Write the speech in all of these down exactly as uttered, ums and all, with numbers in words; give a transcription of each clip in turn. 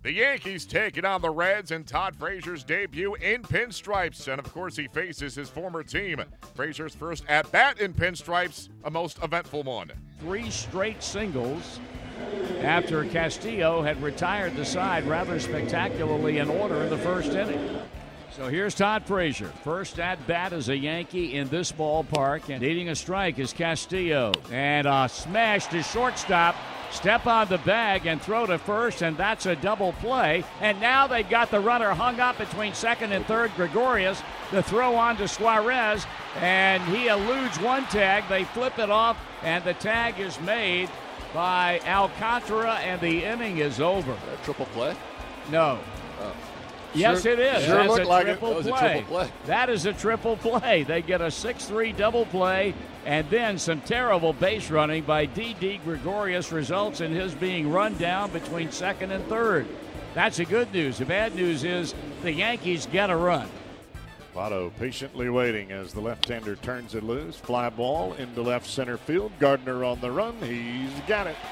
The Yankees taking on the Reds in Todd Frazier's debut in pinstripes. And, of course, he faces his former team. Frazier's first at-bat in pinstripes, a most eventful one. Three straight singles after Castillo had retired the side rather spectacularly in order in the first inning. So here's Todd Frazier. First at-bat as a Yankee in this ballpark. And needing a strike is Castillo. And a smash to shortstop. Step on the bag and throw to first, and that's a double play. And now they've got the runner hung up between second and third. Gregorius, the throw on to Suarez, and he eludes one tag. They flip it off, and the tag is made by Alcantara, and the inning is over. A triple play? No. Oh. Yes, Sure, it is. sure That's looked a like it. triple That was a play. triple play. That is a triple play. They get a six three double play, and then some terrible base running by D D. Gregorius results in his being run down between second and third. That's the good news. The bad news is the Yankees get a run. Votto patiently waiting as the left-hander turns it loose. Fly ball into left center field. Gardner on the run. He's got it.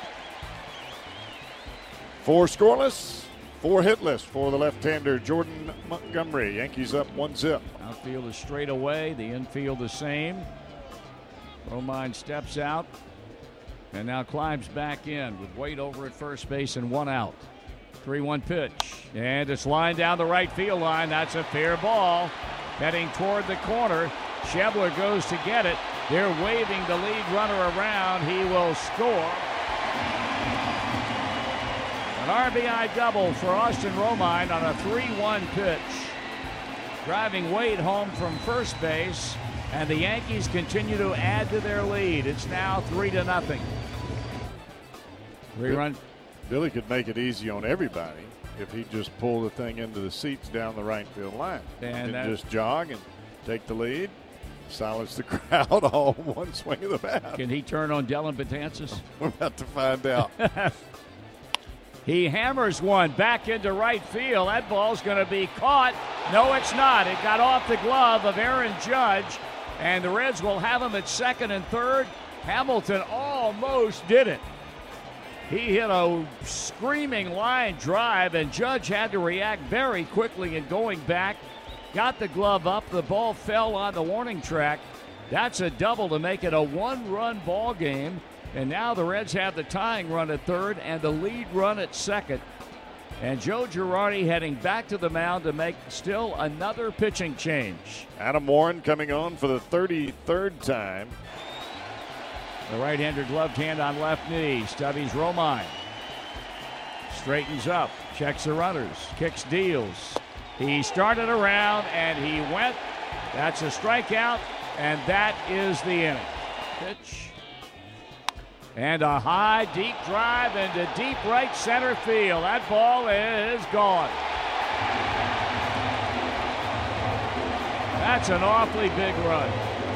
Four scoreless, four hitless for the left-hander Jordan Montgomery. Yankees up one zip. Outfield is straight away. The infield the same. Romine steps out and now climbs back in with Wade over at first base and one out. three one pitch. And it's lined down the right field line. That's a fair ball. Heading toward the corner. Schebler goes to get it. They're waving the lead runner around. He will score. An R B I double for Austin Romine on a three one pitch. Driving Wade home from first base. And the Yankees continue to add to their lead. It's now three to nothing. Three run. Billy could make it easy on everybody if he just pull the thing into the seats down the right field line. And, and uh, just jog and take the lead, silence the crowd all one swing of the bat. Can he turn on Dellin Betances? We're about to find out. He hammers one back into right field. That ball's going to be caught. No, it's not. It got off the glove of Aaron Judge, and the Reds will have him at second and third. Hamilton almost did it. He hit a screaming line drive, and Judge had to react very quickly in going back. Got the glove up. The ball fell on the warning track. That's a double to make it a one-run ball game. And now the Reds have the tying run at third and the lead run at second. And Joe Girardi heading back to the mound to make still another pitching change. Adam Warren coming on for the thirty-third time. The right-hander gloved hand on left knee. Stubbies Romine. Straightens up. Checks the runners. Kicks, deals. He started around and he went. That's a strikeout. And that is the inning. Pitch. And a high, deep drive into deep right center field. That ball is gone. That's an awfully big run.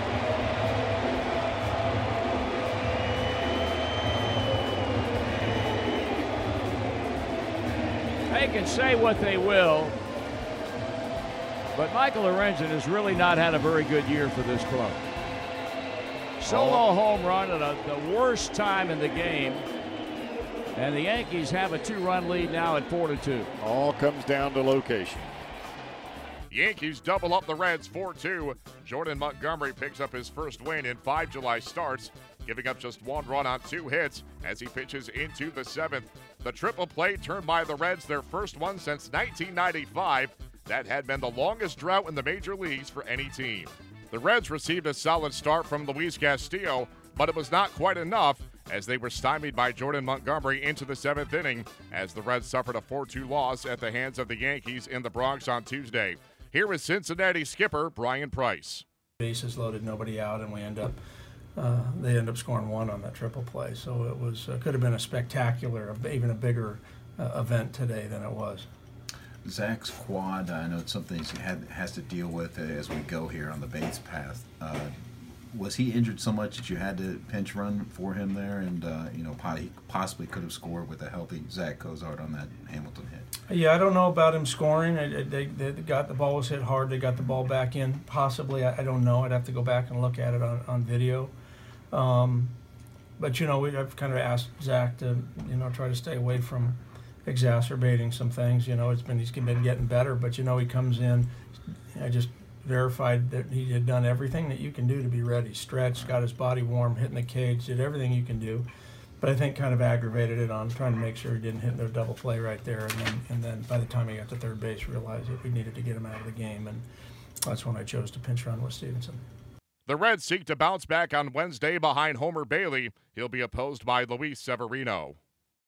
They can say what they will, but Michael Lorenzen has really not had a very good year for this club. Solo home run at a, the worst time in the game, and the Yankees have a two-run lead now at four to two. All comes down to location. Yankees double up the Reds four two. Jordan Montgomery picks up his first win in five July starts, giving up just one run on two hits as he pitches into the seventh. The triple play turned by the Reds their first one since nineteen ninety-five. That had been the longest drought in the major leagues for any team. The Reds received a solid start from Luis Castillo, but it was not quite enough as they were stymied by Jordan Montgomery into the seventh inning as the Reds suffered a four two loss at the hands of the Yankees in the Bronx on Tuesday. Here is Cincinnati skipper Brian Price. Bases loaded, nobody out, and we end up uh, they end up scoring one on that triple play. So it was uh, could have been a spectacular, even a bigger uh, event today than it was. Zach's quad, I know it's something he had, has to deal with as we go here on the base path. Uh, was he injured so much that you had to pinch run for him there, and uh, you know, he possibly could have scored with a healthy Zach Cozart on that Hamilton hit? Yeah, I don't know about him scoring. They, they, they got the ball was hit hard. They got the ball back in. Possibly, I, I don't know. I'd have to go back and look at it on on video. Um, but you know, we, I've kind of asked Zach to you know try to stay away from exacerbating some things. You know, it's been he's been getting better, but you know he comes in. I just verified that he had done everything that you can do to be ready. Stretched, got his body warm, hitting the cage, did everything you can do. But I think kind of aggravated it on trying to make sure he didn't hit no double play right there, and then and then by the time he got to third base, realized that we needed to get him out of the game, and that's when I chose to pinch run with Stevenson. The Reds seek to bounce back on Wednesday behind Homer Bailey. He'll be opposed by Luis Severino.